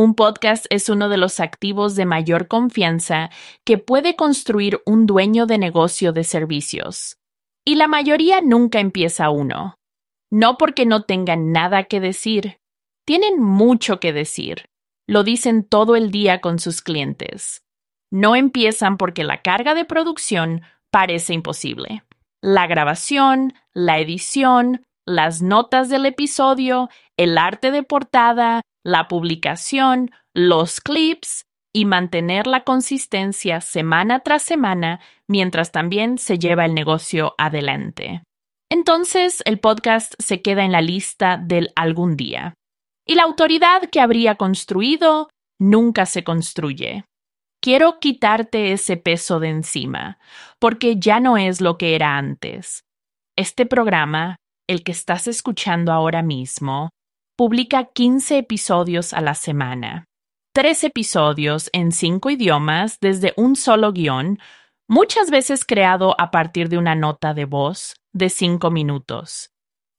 Un podcast es uno de los activos de mayor confianza que puede construir un dueño de negocio de servicios. Y la mayoría nunca empieza uno. No porque no tengan nada que decir. Tienen mucho que decir. Lo dicen todo el día con sus clientes. No empiezan porque la carga de producción parece imposible. La grabación, la edición, las notas del episodio, el arte de portada, la publicación, los clips y mantener la consistencia semana tras semana mientras también se lleva el negocio adelante. Entonces, el podcast se queda en la lista del algún día. Y la autoridad que habría construido nunca se construye. Quiero quitarte ese peso de encima, porque ya no es lo que era antes. Este programa, el que estás escuchando ahora mismo, publica 15 episodios a la semana. 3 episodios en 5 idiomas desde un solo guión, muchas veces creado a partir de una nota de voz de 5 minutos.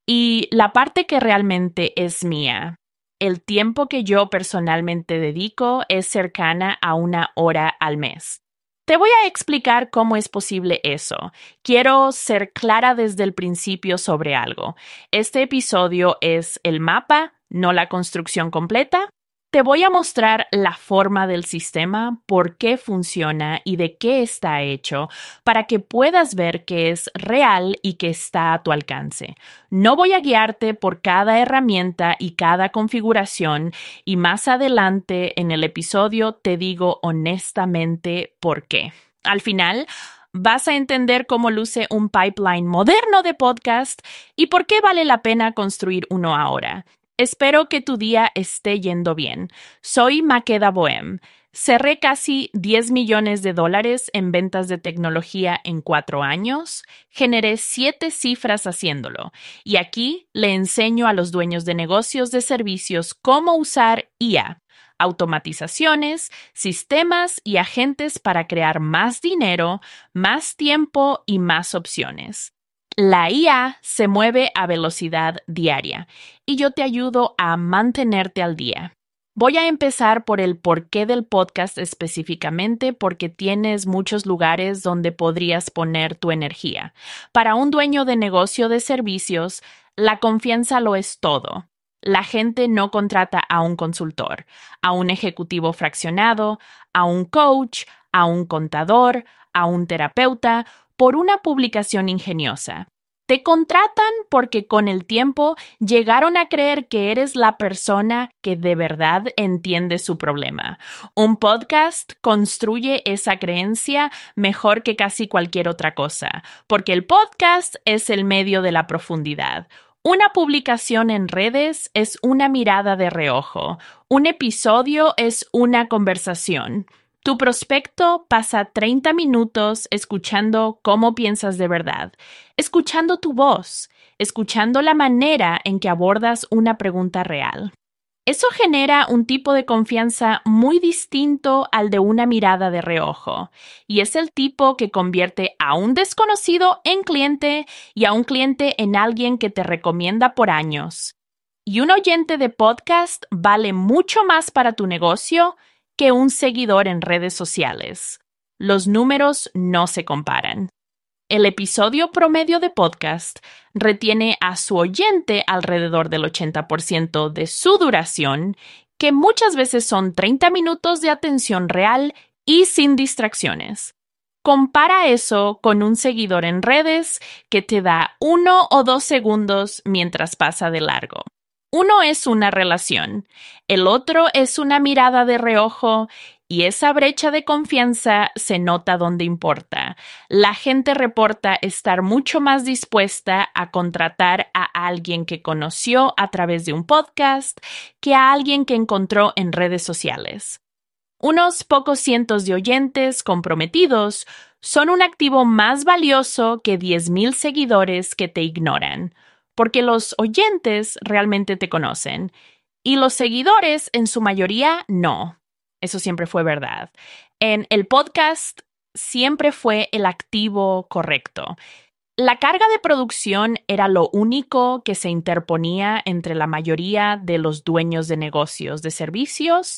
Y la parte que realmente es mía, el tiempo que yo personalmente dedico es cercana a 1 hora al mes. Te voy a explicar cómo es posible eso. Quiero ser clara desde el principio sobre algo. Este episodio es el mapa, no la construcción completa. Te voy a mostrar la forma del sistema, por qué funciona y de qué está hecho, para que puedas ver que es real y que está a tu alcance. No voy a guiarte por cada herramienta y cada configuración, y más adelante en el episodio te digo honestamente por qué. Al final, vas a entender cómo luce un pipeline moderno de podcast y por qué vale la pena construir uno ahora. Espero que tu día esté yendo bien. Soy Makeda Boehm. Cerré casi $10 millones en ventas de tecnología en 4 años. Generé 7 cifras haciéndolo. Y aquí le enseño a los dueños de negocios de servicios cómo usar IA, automatizaciones, sistemas y agentes para crear más dinero, más tiempo y más opciones. La IA se mueve a velocidad diaria y yo te ayudo a mantenerte al día. Voy a empezar por el porqué del podcast específicamente porque tienes muchos lugares donde podrías poner tu energía. Para un dueño de negocio de servicios, la confianza lo es todo. La gente no contrata a un consultor, a un ejecutivo fraccionado, a un coach, a un contador, a un terapeuta, por una publicación ingeniosa. Te contratan porque con el tiempo llegaron a creer que eres la persona que de verdad entiende su problema. Un podcast construye esa creencia mejor que casi cualquier otra cosa, porque el podcast es el medio de la profundidad. Una publicación en redes es una mirada de reojo. Un episodio es una conversación. Tu prospecto pasa 30 minutos escuchando cómo piensas de verdad, escuchando tu voz, escuchando la manera en que abordas una pregunta real. Eso genera un tipo de confianza muy distinto al de una mirada de reojo, y es el tipo que convierte a un desconocido en cliente y a un cliente en alguien que te recomienda por años. Y un oyente de podcast vale mucho más para tu negocio que un seguidor en redes sociales. Los números no se comparan. El episodio promedio de podcast retiene a su oyente alrededor del 80% de su duración, que muchas veces son 30 minutos de atención real y sin distracciones. Compara eso con un seguidor en redes que te da 1 o 2 segundos mientras pasa de largo. Uno es una relación, el otro es una mirada de reojo y esa brecha de confianza se nota donde importa. La gente reporta estar mucho más dispuesta a contratar a alguien que conoció a través de un podcast que a alguien que encontró en redes sociales. Unos pocos cientos de oyentes comprometidos son un activo más valioso que 10,000 seguidores que te ignoran, porque los oyentes realmente te conocen y los seguidores en su mayoría no. Eso siempre fue verdad. En el podcast siempre fue el activo correcto. La carga de producción era lo único que se interponía entre la mayoría de los dueños de negocios de servicios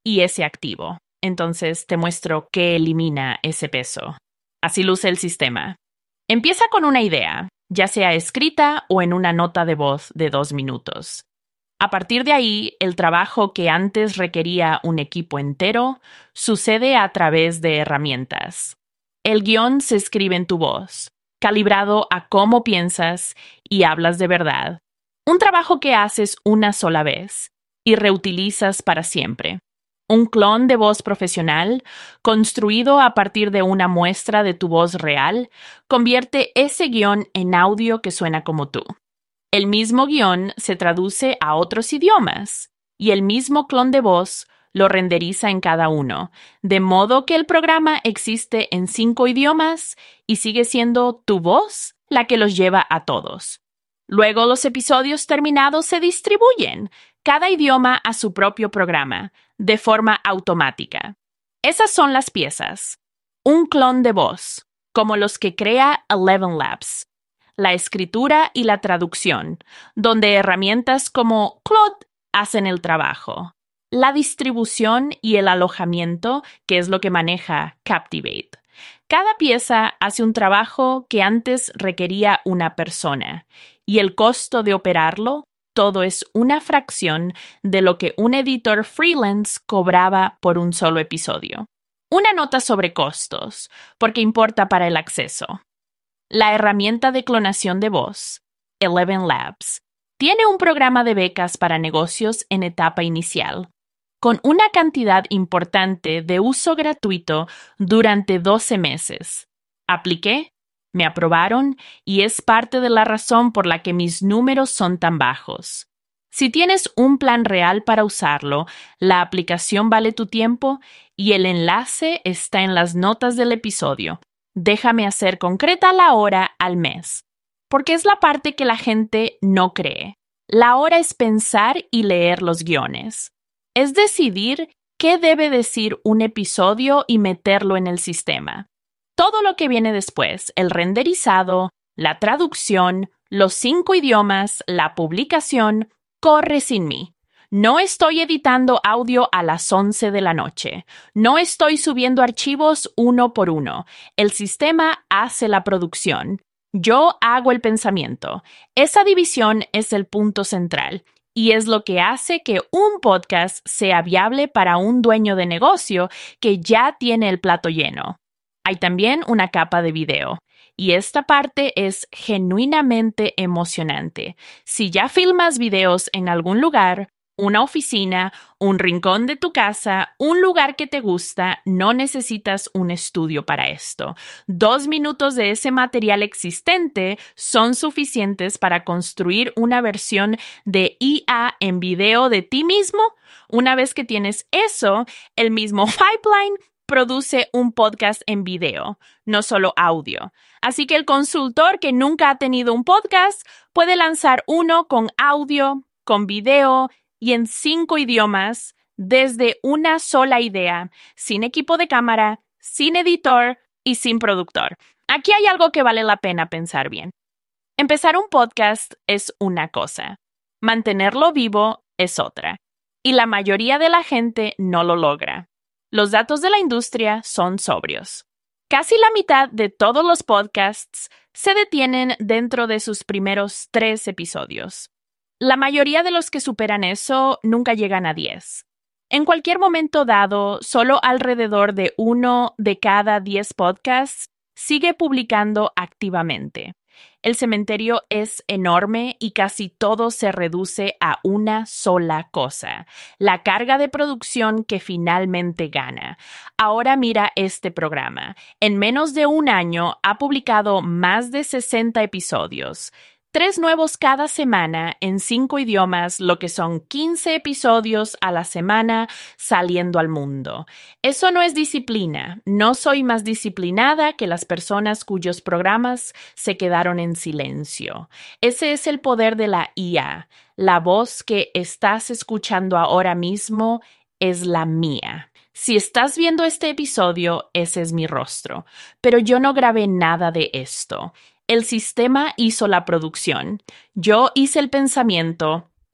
y ese activo. Entonces te muestro qué elimina ese peso. Así luce el sistema. Empieza con una idea, ya sea escrita o en una nota de voz de 2 minutos. A partir de ahí, el trabajo que antes requería un equipo entero sucede a través de herramientas. El guión se escribe en tu voz, calibrado a cómo piensas y hablas de verdad. Un trabajo que haces una sola vez y reutilizas para siempre. Un clon de voz profesional, construido a partir de una muestra de tu voz real, convierte ese guión en audio que suena como tú. El mismo guión se traduce a otros idiomas y el mismo clon de voz lo renderiza en cada uno, de modo que el programa existe en 5 idiomas y sigue siendo tu voz la que los lleva a todos. Luego los episodios terminados se distribuyen, cada idioma a su propio programa, de forma automática. Esas son las piezas. Un clon de voz, como los que crea ElevenLabs. La escritura y la traducción, donde herramientas como Claude hacen el trabajo. La distribución y el alojamiento, que es lo que maneja Captivate. Cada pieza hace un trabajo que antes requería una persona, y el costo de operarlo, todo es una fracción de lo que un editor freelance cobraba por un solo episodio. Una nota sobre costos, porque importa para el acceso. La herramienta de clonación de voz, ElevenLabs, tiene un programa de becas para negocios en etapa inicial, con una cantidad importante de uso gratuito durante 12 meses. Apliqué, me aprobaron y es parte de la razón por la que mis números son tan bajos. Si tienes un plan real para usarlo, la aplicación vale tu tiempo y el enlace está en las notas del episodio. Déjame hacer concreta la hora al mes, porque es la parte que la gente no cree. La hora es pensar y leer los guiones. Es decidir qué debe decir un episodio y meterlo en el sistema. Todo lo que viene después, el renderizado, la traducción, los 5 idiomas, la publicación, corre sin mí. No estoy editando audio a las 11 de la noche. No estoy subiendo archivos uno por uno. El sistema hace la producción. Yo hago el pensamiento. Esa división es el punto central y es lo que hace que un podcast sea viable para un dueño de negocio que ya tiene el plato lleno. Hay también una capa de video. Y esta parte es genuinamente emocionante. Si ya filmas videos en algún lugar, una oficina, un rincón de tu casa, un lugar que te gusta, no necesitas un estudio para esto. 2 minutos de ese material existente son suficientes para construir una versión de IA en video de ti mismo. Una vez que tienes eso, el mismo pipeline produce un podcast en video, no solo audio. Así que el consultor que nunca ha tenido un podcast puede lanzar uno con audio, con video y en 5 idiomas desde una sola idea, sin equipo de cámara, sin editor y sin productor. Aquí hay algo que vale la pena pensar bien. Empezar un podcast es una cosa, mantenerlo vivo es otra, y la mayoría de la gente no lo logra. Los datos de la industria son sobrios. Casi la mitad de todos los podcasts se detienen dentro de sus primeros 3 episodios. La mayoría de los que superan eso nunca llegan a 10. En cualquier momento dado, solo alrededor de 1 de cada 10 podcasts sigue publicando activamente. El cementerio es enorme y casi todo se reduce a una sola cosa, la carga de producción que finalmente gana. Ahora mira este programa. En menos de un año ha publicado más de 60 episodios. 3 nuevos cada semana en 5 idiomas, lo que son 15 episodios a la semana saliendo al mundo. Eso no es disciplina. No soy más disciplinada que las personas cuyos programas se quedaron en silencio. Ese es el poder de la IA. La voz que estás escuchando ahora mismo es la mía. Si estás viendo este episodio, ese es mi rostro. Pero yo no grabé nada de esto. El sistema hizo la producción. Yo hice el pensamiento,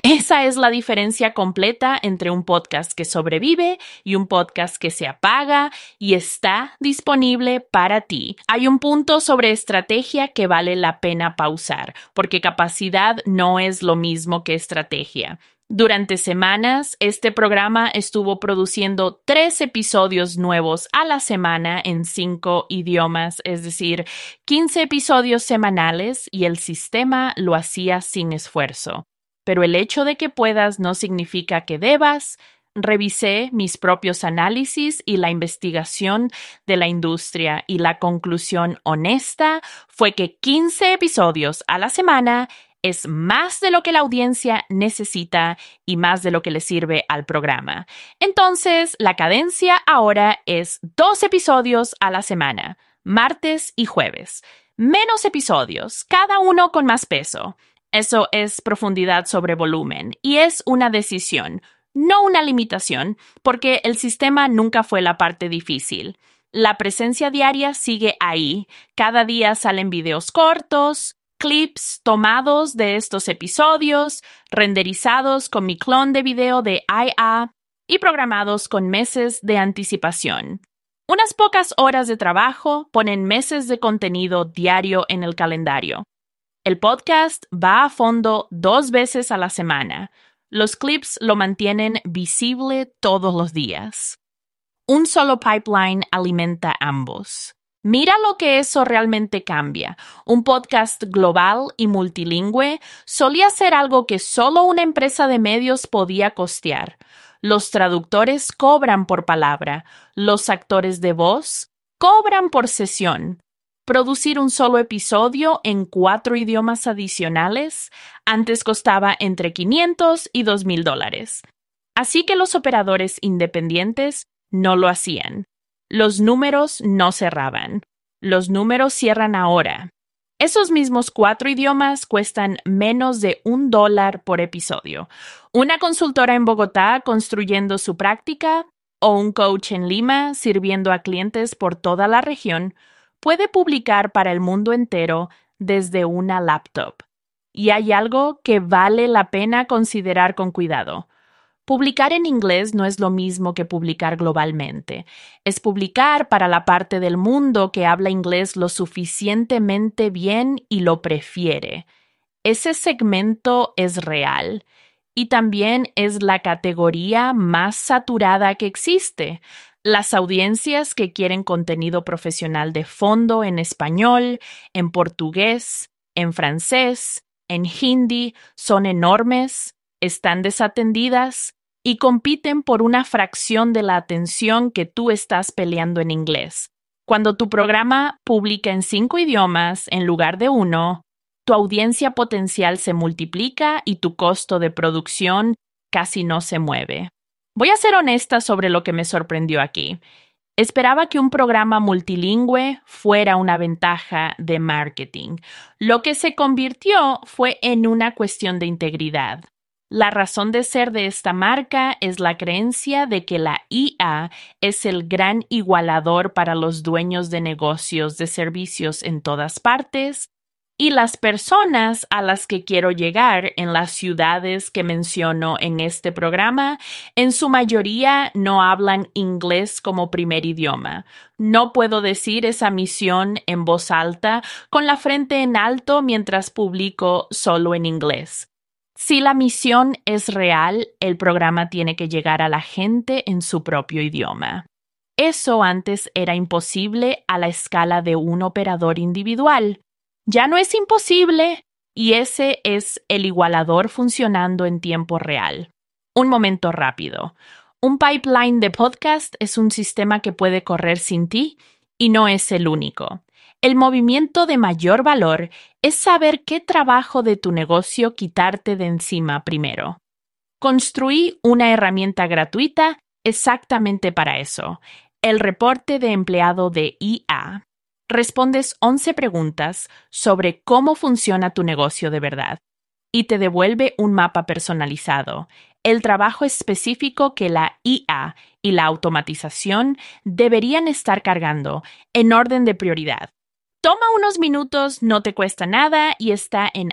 Esa es la diferencia completa entre un podcast que sobrevive y un podcast que se apaga y está disponible para ti. Hay un punto sobre estrategia que vale la pena pausar, porque capacidad no es lo mismo que estrategia. Durante semanas, este programa estuvo produciendo 3 episodios nuevos a la semana en 5 idiomas, es decir, 15 episodios semanales, y el sistema lo hacía sin esfuerzo. Pero el hecho de que puedas no significa que debas. Revisé mis propios análisis y la investigación de la industria, y la conclusión honesta fue que 15 episodios a la semana es más de lo que la audiencia necesita y más de lo que le sirve al programa. Entonces, la cadencia ahora es 2 episodios a la semana, martes y jueves. Menos episodios, cada uno con más peso. Eso es profundidad sobre volumen y es una decisión, no una limitación, porque el sistema nunca fue la parte difícil. La presencia diaria sigue ahí. Cada día salen videos cortos, clips tomados de estos episodios, renderizados con mi clon de video de IA y programados con meses de anticipación. Unas pocas horas de trabajo ponen meses de contenido diario en el calendario. El podcast va a fondo 2 veces a la semana. Los clips lo mantienen visible todos los días. Un solo pipeline alimenta ambos. Mira lo que eso realmente cambia. Un podcast global y multilingüe solía ser algo que solo una empresa de medios podía costear. Los traductores cobran por palabra. Los actores de voz cobran por sesión. Producir un solo episodio en 4 idiomas adicionales antes costaba entre $500 y $2,000. Así que los operadores independientes no lo hacían. Los números no cerraban. Los números cierran ahora. Esos mismos 4 idiomas cuestan menos de $1 por episodio. Una consultora en Bogotá construyendo su práctica o un coach en Lima sirviendo a clientes por toda la región puede publicar para el mundo entero desde una laptop. Y hay algo que vale la pena considerar con cuidado. Publicar en inglés no es lo mismo que publicar globalmente. Es publicar para la parte del mundo que habla inglés lo suficientemente bien y lo prefiere. Ese segmento es real. Y también es la categoría más saturada que existe. Las audiencias que quieren contenido profesional de fondo en español, en portugués, en francés, en hindi son enormes, están desatendidas y compiten por una fracción de la atención que tú estás peleando en inglés. Cuando tu programa publica en 5 idiomas en lugar de 1, tu audiencia potencial se multiplica y tu costo de producción casi no se mueve. Voy a ser honesta sobre lo que me sorprendió aquí. Esperaba que un programa multilingüe fuera una ventaja de marketing. Lo que se convirtió fue en una cuestión de integridad. La razón de ser de esta marca es la creencia de que la IA es el gran igualador para los dueños de negocios de servicios en todas partes, y las personas a las que quiero llegar en las ciudades que menciono en este programa, en su mayoría no hablan inglés como primer idioma. No puedo decir esa misión en voz alta, con la frente en alto mientras publico solo en inglés. Si la misión es real, el programa tiene que llegar a la gente en su propio idioma. Eso antes era imposible a la escala de un operador individual. Ya no es imposible, y ese es el igualador funcionando en tiempo real. Un momento rápido. Un pipeline de podcast es un sistema que puede correr sin ti y no es el único. El movimiento de mayor valor es saber qué trabajo de tu negocio quitarte de encima primero. Construí una herramienta gratuita exactamente para eso, el reporte de empleado de IA. Respondes 11 preguntas sobre cómo funciona tu negocio de verdad y te devuelve un mapa personalizado, el trabajo específico que la IA y la automatización deberían estar cargando en orden de prioridad. Toma unos minutos, no te cuesta nada y está en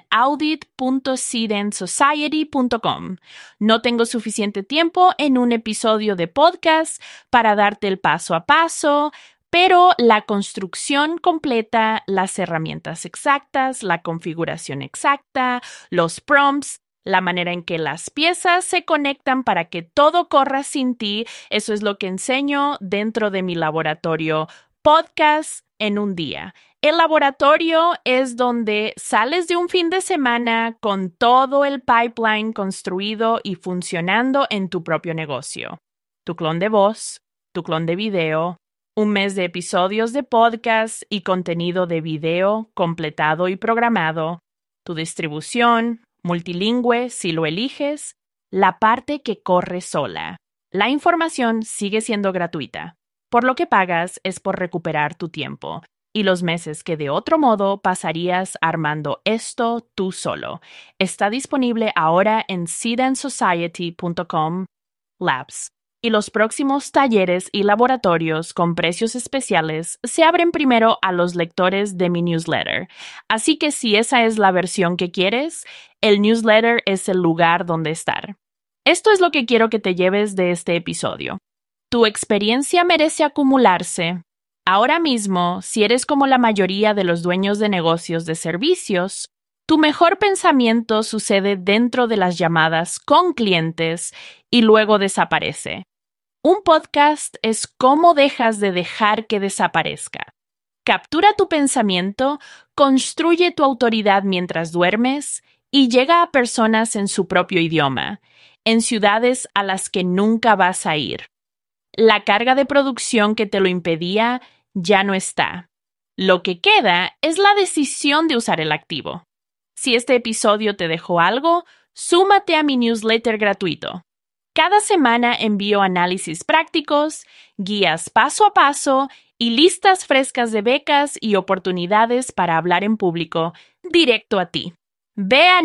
audit.seedandsociety.com. No tengo suficiente tiempo en un episodio de podcast para darte el paso a paso, pero la construcción completa, las herramientas exactas, la configuración exacta, los prompts, la manera en que las piezas se conectan para que todo corra sin ti, eso es lo que enseño dentro de mi laboratorio Podcast en un día. El laboratorio es donde sales de un fin de semana con todo el pipeline construido y funcionando en tu propio negocio. Tu clon de voz, tu clon de video, un mes de episodios de podcast y contenido de video completado y programado, tu distribución, multilingüe si lo eliges, la parte que corre sola. La información sigue siendo gratuita. Por lo que pagas es por recuperar tu tiempo y los meses que de otro modo pasarías armando esto tú solo. Está disponible ahora en seedandsociety.com Labs. Y los próximos talleres y laboratorios con precios especiales se abren primero a los lectores de mi newsletter. Así que si esa es la versión que quieres, el newsletter es el lugar donde estar. Esto es lo que quiero que te lleves de este episodio. Tu experiencia merece acumularse. Ahora mismo, si eres como la mayoría de los dueños de negocios de servicios, tu mejor pensamiento sucede dentro de las llamadas con clientes y luego desaparece. Un podcast es cómo dejas de dejar que desaparezca. Captura tu pensamiento, construye tu autoridad mientras duermes y llega a personas en su propio idioma, en ciudades a las que nunca vas a ir. La carga de producción que te lo impedía ya no está. Lo que queda es la decisión de usar el activo. Si este episodio te dejó algo, súmate a mi newsletter gratuito. Cada semana envío análisis prácticos, guías paso a paso y listas frescas de becas y oportunidades para hablar en público directo a ti. Ve a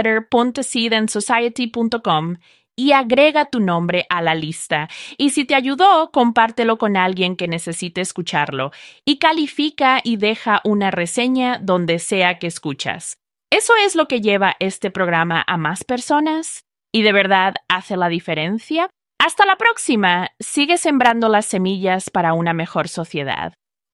newsletter.seedandsociety.com y agrega tu nombre a la lista. Y si te ayudó, compártelo con alguien que necesite escucharlo y califica y deja una reseña donde sea que escuchas. Eso es lo que lleva este programa a más personas y de verdad hace la diferencia. Hasta la próxima. Sigue sembrando las semillas para una mejor sociedad.